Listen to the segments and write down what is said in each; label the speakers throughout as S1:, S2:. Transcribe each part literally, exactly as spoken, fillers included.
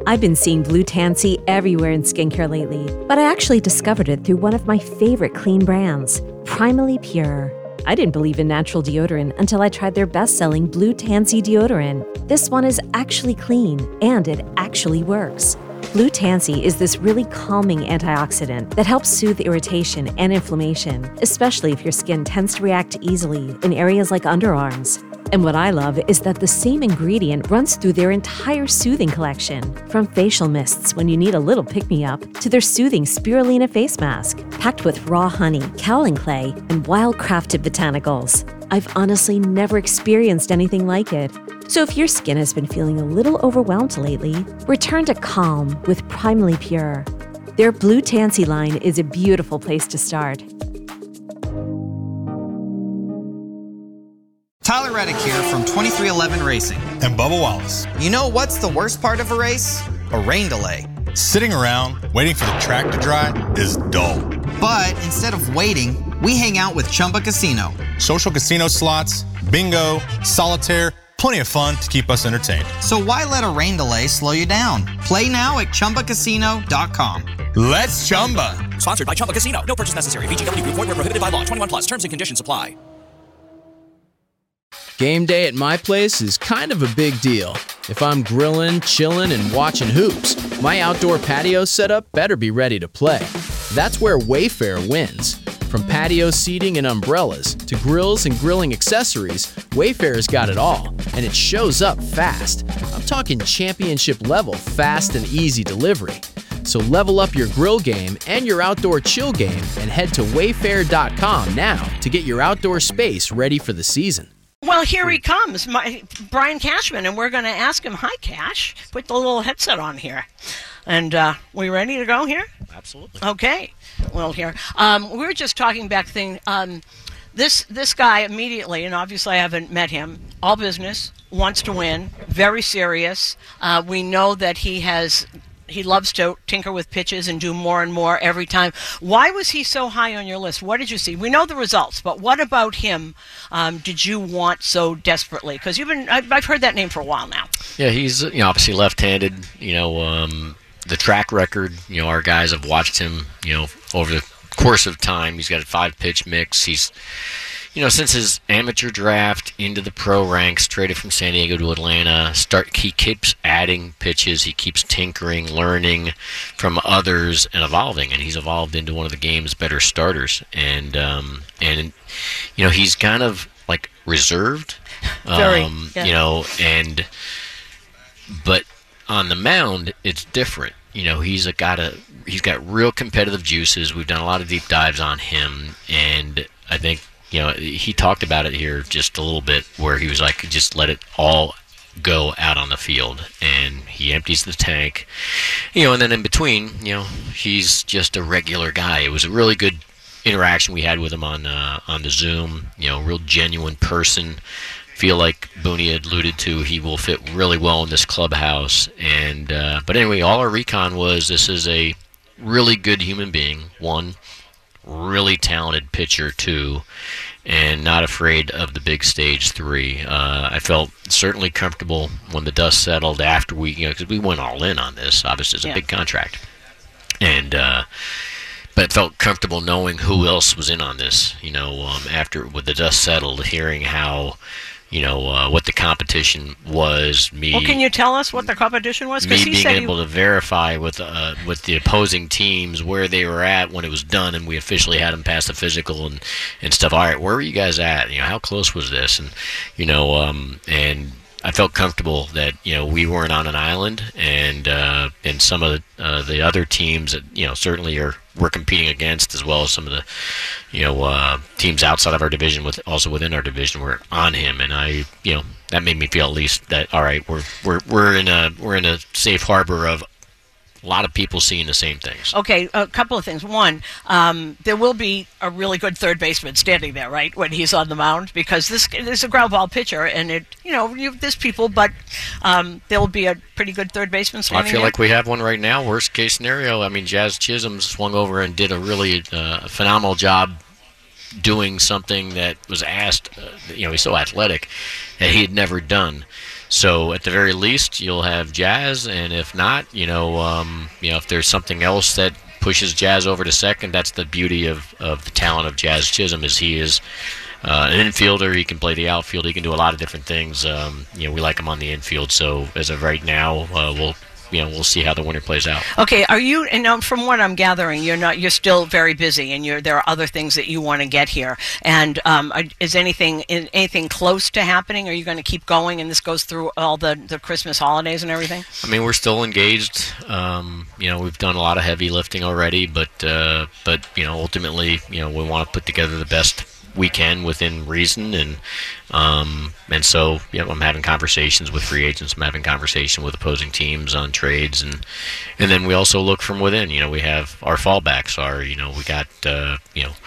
S1: I've been seeing Blue Tansy everywhere in skincare lately, but I actually discovered it through one of my favorite clean brands, Primally Pure. I didn't believe in natural deodorant until I tried their best-selling Blue Tansy deodorant. This one is actually clean, and it actually works. Blue Tansy is this really calming antioxidant that helps soothe irritation and inflammation, especially if your skin tends to react easily in areas like underarms. And what I love is that the same ingredient runs through their entire soothing collection, from facial mists when you need a little pick-me-up to their soothing spirulina face mask, packed with raw honey, kaolin clay, and wild-crafted botanicals. I've honestly never experienced anything like it. So if your skin has been feeling a little overwhelmed lately, return to calm with Primally Pure. Their Blue Tansy line is a beautiful place to start.
S2: Tyler Reddick here from twenty-three eleven Racing.
S3: And Bubba Wallace.
S2: You know what's the worst part of a race? A rain delay.
S3: Sitting around waiting for the track to dry is dull.
S2: But instead of waiting, we hang out with Chumba Casino.
S3: Social casino slots, bingo, solitaire, plenty of fun to keep us entertained.
S2: So why let a rain delay slow you down? Play now at Chumba Casino dot com.
S3: Let's Chumba.
S4: Sponsored by Chumba Casino. No purchase necessary. V G W Group. Void where prohibited by law. twenty-one plus. Terms and conditions apply.
S5: Game day at my place is kind of a big deal. If I'm grilling, chilling, and watching hoops, my outdoor patio setup better be ready to play. That's where Wayfair wins. From patio seating and umbrellas to grills and grilling accessories, Wayfair's got it all, and it shows up fast. I'm talking championship level fast and easy delivery. So level up your grill game and your outdoor chill game and head to wayfair dot com now to get your outdoor space ready for the season.
S6: Well, here he comes, my, Brian Cashman, and we're going to ask him, hi, Cash, put the little headset on here. And uh, we ready to go here?
S7: Absolutely.
S6: Okay. Well, here. Um, we were just talking back thing. Um, this this guy immediately, and obviously I haven't met him, all business, wants to win, very serious. Uh, we know that he has... He loves to tinker with pitches and do more and more every time. Why was he so high on your list? What did you see? We know the results, but what about him um, did you want so desperately? Because you've been, I've, I've heard that name for a while now.
S7: Yeah, he's you know obviously left-handed. You know um, the track record. You know our guys have watched him. You know over the course of time, he's got a five-pitch mix. He's You know, since his amateur draft into the pro ranks, traded from San Diego to Atlanta, start he keeps adding pitches, he keeps tinkering, learning from others, and evolving. And he's evolved into one of the game's better starters. And um, and you know, he's kind of like reserved,
S6: Very,
S7: um,
S6: yeah.
S7: you know, and but on the mound, it's different. You know, he's a, got a he's got real competitive juices. We've done a lot of deep dives on him, and I think. You know, he talked about it here just a little bit where he was like, just let it all go out on the field. And he empties the tank. You know, and then in between, you know, he's just a regular guy. It was a really good interaction we had with him on uh, on the Zoom. You know, real genuine person. Feel like Booney had alluded to, he will fit really well in this clubhouse. And uh, but anyway, all our recon was this is a really good human being, one. Really talented pitcher, too, and not afraid of the big stage, three. Uh, I felt certainly comfortable when the dust settled after we, you know, because we went all in on this. Obviously, it's a
S6: yeah.
S7: big contract. And, uh, but felt comfortable knowing who else was in on this, you know, um, after with the dust settled, hearing how, you know, uh, what the competition was. Me.
S6: Well, can you tell us what the competition was?
S7: Me
S6: he
S7: being
S6: said
S7: able
S6: he...
S7: to verify with uh, with the opposing teams where they were at when it was done, and we officially had them pass the physical and, and stuff. All right, where were you guys at? You know, how close was this? And you know, um, and I felt comfortable that you know we weren't on an island, and uh, and some of the, uh, the other teams that you know certainly are we're competing against, as well as some of the you know uh, teams outside of our division, with also within our division, were on him, and I you know that made me feel at least that all right, we're we're we're in a we're in a safe harbor of a lot of people seeing the same things.
S6: Okay, a couple of things. One, um, there will be a really good third baseman standing there, right, when he's on the mound, because this is a ground ball pitcher, and it, you know, you, there's people, but um, there will be a pretty good third baseman standing
S7: I feel
S6: there.
S7: like we have one right now. Worst case scenario, I mean, Jazz Chisholm swung over and did a really uh, phenomenal job doing something that was asked. Uh, you know, he's so athletic that he had never done. So at the very least, you'll have Jazz, and if not, you know, um, you know, if there's something else that pushes Jazz over to second, that's the beauty of, of the talent of Jazz Chisholm, is he is uh, an infielder. He can play the outfield. He can do a lot of different things. Um, you know, we like him on the infield. So as of right now, uh, we'll. You know, we'll see how the winter plays out.
S6: Okay, are you? And now, from what I'm gathering, you're not. You're still very busy, and you're. There are other things that you want to get here. And um, is anything anything close to happening? Are you going to keep going, and this goes through all the, the Christmas holidays and everything?
S7: I mean, we're still engaged. Um, you know, we've done a lot of heavy lifting already, but uh, but you know, ultimately, you know, we want to put together the best we can within reason, and um, and so you know, I'm having conversations with free agents. I'm having conversations with opposing teams on trades, and and then we also look from within. You know, we have our fallbacks. Are you know, we got uh, you know,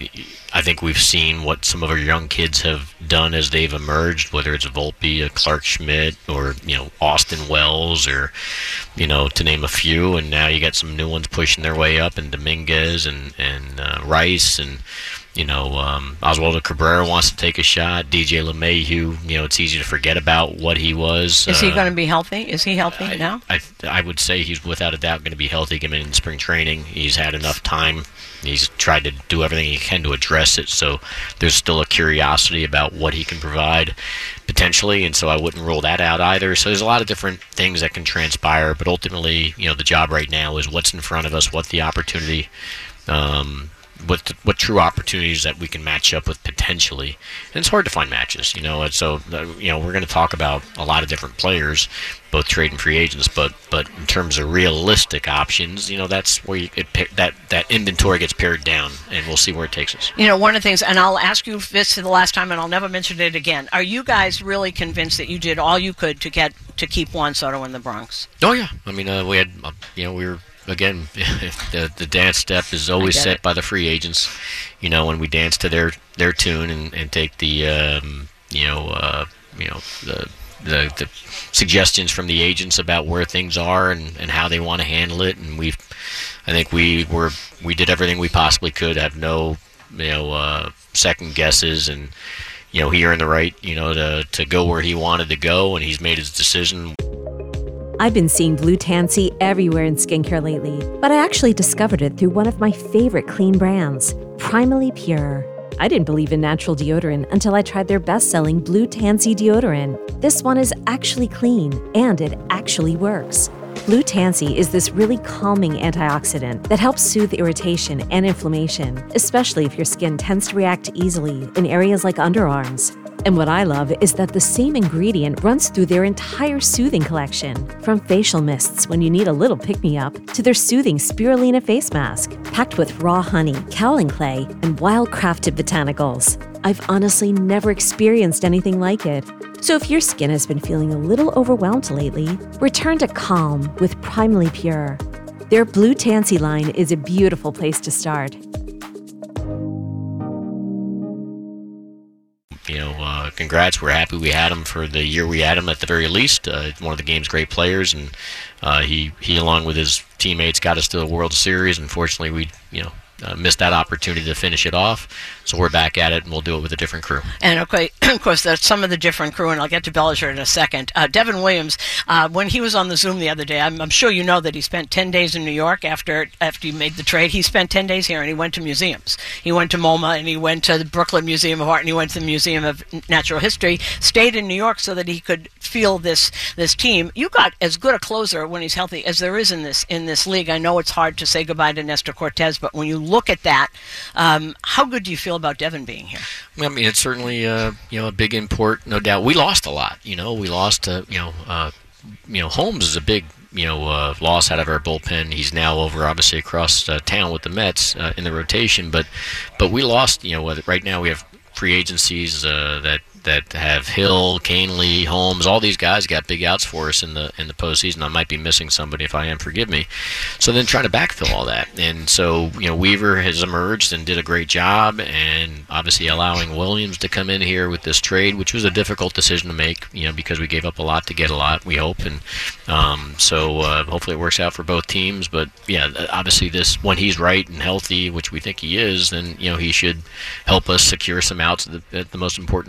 S7: I think we've seen what some of our young kids have done as they've emerged, whether it's Volpe, a Clark Schmidt, or you know, Austin Wells, or you know, to name a few. And now you got some new ones pushing their way up, and Dominguez and and uh, Rice and. You know, um, Oswaldo Cabrera wants to take a shot. D J LeMahieu, you know, it's easy to forget about what he was.
S6: Is
S7: uh,
S6: he going to be healthy? Is he healthy
S7: I,
S6: now?
S7: I, I would say he's without a doubt going to be healthy coming in spring training. He's had enough time. He's tried to do everything he can to address it. So there's still a curiosity about what he can provide potentially, and so I wouldn't rule that out either. So there's a lot of different things that can transpire, but ultimately, you know, the job right now is what's in front of us, what the opportunity. Um, What what true opportunities that we can match up with potentially, and it's hard to find matches, you know. And so uh, you know, we're going to talk about a lot of different players, both trade and free agents. But but in terms of realistic options, you know, that's where you, it that that inventory gets pared down, and we'll see where it takes us.
S6: You know, one of the things, and I'll ask you this the last time, and I'll never mention it again. Are you guys really convinced that you did all you could to get to keep Juan Soto in the Bronx?
S7: Oh yeah, I mean, uh, we had uh, you know we were. Again, the the dance step is always set it. by the free agents, you know, when we dance to their, their tune and, and take the um, you know uh, you know the, the the suggestions from the agents about where things are and, and how they want to handle it, and we, I think we were we did everything we possibly could, have no you know uh, second guesses, and you know he earned the right you know to to go where he wanted to go, and he's made his decision.
S1: I've been seeing blue tansy everywhere in skincare lately, but I actually discovered it through one of my favorite clean brands, Primally Pure. I didn't believe in natural deodorant until I tried their best-selling Blue Tansy deodorant. This one is actually clean, and it actually works. Blue Tansy is this really calming antioxidant that helps soothe irritation and inflammation, especially if your skin tends to react easily in areas like underarms. And what I love is that the same ingredient runs through their entire soothing collection, from facial mists when you need a little pick-me-up to their soothing spirulina face mask, packed with raw honey, kaolin clay, and wild-crafted botanicals. I've honestly never experienced anything like it. So if your skin has been feeling a little overwhelmed lately, return to calm with Primally Pure. Their Blue Tansy line is a beautiful place to start.
S7: You know, uh, congrats. We're happy we had him for the year we had him at the very least. Uh, one of the game's great players, and uh, he, he, along with his teammates, got us to the World Series. Unfortunately, we, you know, uh, missed that opportunity to finish it off. So we're back at it, and we'll do it with a different crew.
S6: And okay, of course, that's some of the different crew, and I'll get to Bellinger in a second. Uh, Devin Williams, uh, when he was on the Zoom the other day, I'm, I'm sure you know that he spent ten days in New York after after you made the trade. He spent ten days here, and he went to museums. He went to MoMA, and he went to the Brooklyn Museum of Art, and he went to the Museum of Natural History. Stayed in New York so that he could feel this this team. You got as good a closer when he's healthy as there is in this in this league. I know it's hard to say goodbye to Nestor Cortez, but when you look at that, um, how good do you feel about Devin being here?
S7: I mean, it's certainly uh, you know a big import, no doubt. We lost a lot. You know, we lost uh, you know uh, you know Holmes is a big you know uh, loss out of our bullpen. He's now over obviously across uh, town with the Mets uh, in the rotation, but but we lost. You know, right now we have free agencies uh, that. that have Hill, Canely, Holmes, all these guys got big outs for us in the in the postseason. I might be missing somebody. If I am, forgive me. So then trying to backfill all that. And so, you know, Weaver has emerged and did a great job, and obviously allowing Williams to come in here with this trade, which was a difficult decision to make, you know, because we gave up a lot to get a lot, we hope. And um, so uh, hopefully it works out for both teams. But, yeah, obviously this, when he's right and healthy, which we think he is, then, you know, he should help us secure some outs at the, at the most important time of the game.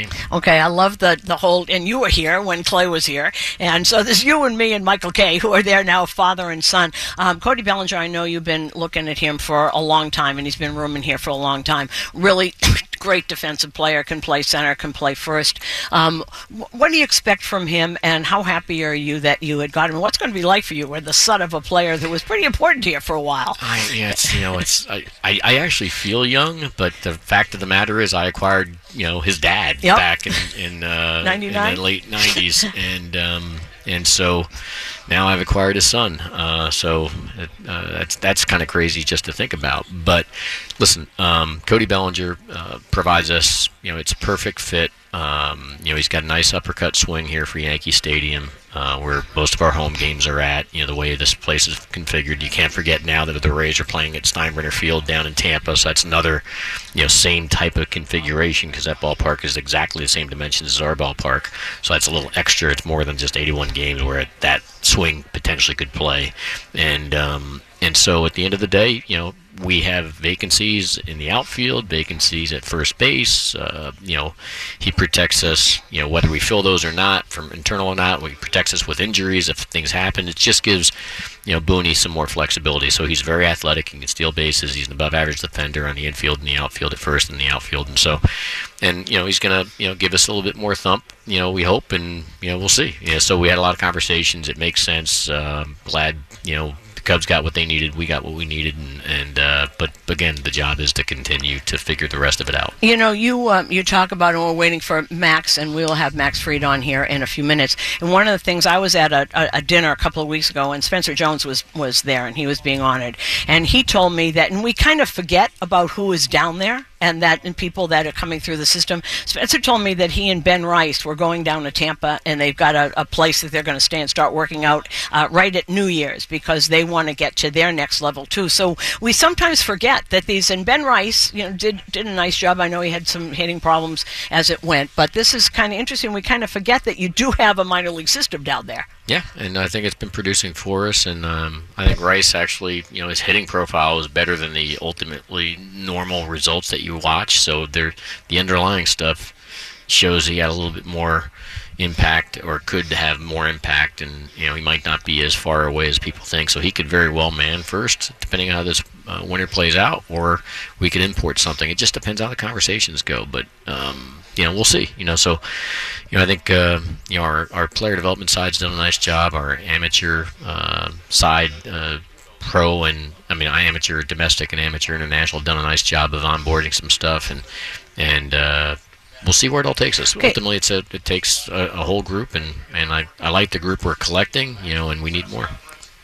S7: team.
S6: Okay, I love the, the whole, and you were here when Clay was here, and so there's you and me and Michael Kay who are there now, father and son. Um, Cody Bellinger, I know you've been looking at him for a long time, and he's been rooming here for a long time. Really great defensive player, can play center, can play first. Um, what do you expect from him, and how happy are you that you had got him? What's going to be like for you? We're the son of a player that was pretty important here for a while.
S7: I, yeah, it's, you know, it's I, I, I actually feel young, but the fact of the matter is I acquired, you know, his dad
S6: yep.
S7: back in in, uh, in the late nineties, and um, and so now I've acquired his son. Uh, so uh, that's that's kind of crazy just to think about. But listen, um, Cody Bellinger uh, provides us, you know, it's a perfect fit. Um, you know, he's got a nice uppercut swing here for Yankee Stadium, uh, where most of our home games are at. You know, the way this place is configured, you can't forget now that the Rays are playing at Steinbrenner Field down in Tampa, so that's another, you know, same type of configuration, because that ballpark is exactly the same dimensions as our ballpark. So that's a little extra. It's more than just eighty-one games where that swing potentially could play, and um, and so at the end of the day, you know, we have vacancies in the outfield, vacancies at first base. Uh, you know, he protects us, you know, whether we fill those or not, from internal or not. He protects us with injuries if things happen. It just gives, you know, Booney some more flexibility. So he's very athletic. He can steal bases. He's an above-average defender on the infield and the outfield at first and the outfield. And so, and, you know, he's going to, you know, give us a little bit more thump, you know, we hope, and, you know, we'll see. Yeah, so we had a lot of conversations. It makes sense. Uh, glad, you know, Cubs got what they needed, we got what we needed, and, and uh, but again, the job is to continue to figure the rest of it out.
S6: You know, you um, you talk about, and we're waiting for Max, and we'll have Max Fried on here in a few minutes. And one of the things, I was at a, a, a dinner a couple of weeks ago, and Spencer Jones was, was there, and he was being honored. And he told me that, and we kind of forget about who is down there, and that and people that are coming through the system. Spencer told me that he and Ben Rice were going down to Tampa, and they've got a, a place that they're going to stay and start working out uh, right at New Year's, because they want to get to their next level too. So we sometimes forget that these, and Ben Rice, you know, did did a nice job. I know he had some hitting problems as it went, but this is kind of interesting. We kind of forget that you do have a minor league system down there.
S7: Yeah, and I think it's been producing for us, and um, I think Rice actually, you know, his hitting profile is better than the ultimately normal results that you watch. So there, the underlying stuff shows he had a little bit more impact, or could have more impact, and, you know, he might not be as far away as people think. So he could very well man first, depending on how this uh, winter plays out, or we could import something. It just depends how the conversations go, but um, you know, we'll see. You know, so you know, I think uh, you know, our our player development side's done a nice job. Our amateur uh, side, uh, pro and I mean, amateur domestic and amateur international, done a nice job of onboarding some stuff, and and. Uh, We'll see where it all takes us. Okay. Ultimately, it's a, it takes a, a whole group, and, and I, I like the group we're collecting, you know, and we need more.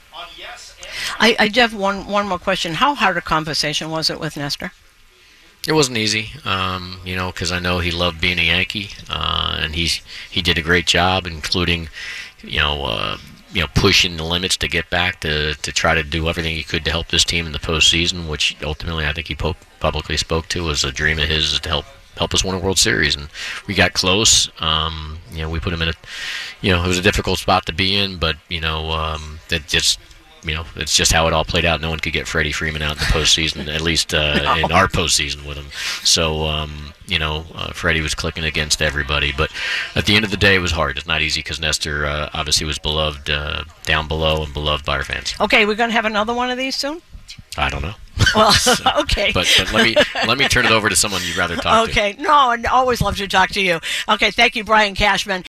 S6: I, I have one, one more question. How hard a conversation was it with Nestor?
S7: It wasn't easy, um, you know, because I know he loved being a Yankee, uh, and he's he did a great job, including, you know, uh, you know, pushing the limits to get back to to try to do everything he could to help this team in the postseason, which ultimately I think he po- publicly spoke to was a dream of his, is to help. help us win a World Series, and we got close. Um, you know, we put him in a, you know, it was a difficult spot to be in, but, you know, um, that just, you know, it's just how it all played out. No one could get Freddie Freeman out in the postseason, at least uh, no. in our postseason with him. So, um, you know, uh, Freddie was clicking against everybody, but at the end of the day, it was hard. It's not easy, because Nestor uh, obviously was beloved uh, down below and beloved by our fans.
S6: Okay, we're going to have another one of these soon?
S7: I don't know.
S6: Well,
S7: so,
S6: okay.
S7: But, but let me let me turn it over to someone you'd rather talk
S6: okay.
S7: to.
S6: Okay. No, I'd always love to talk to you. Okay, thank you, Brian Cashman.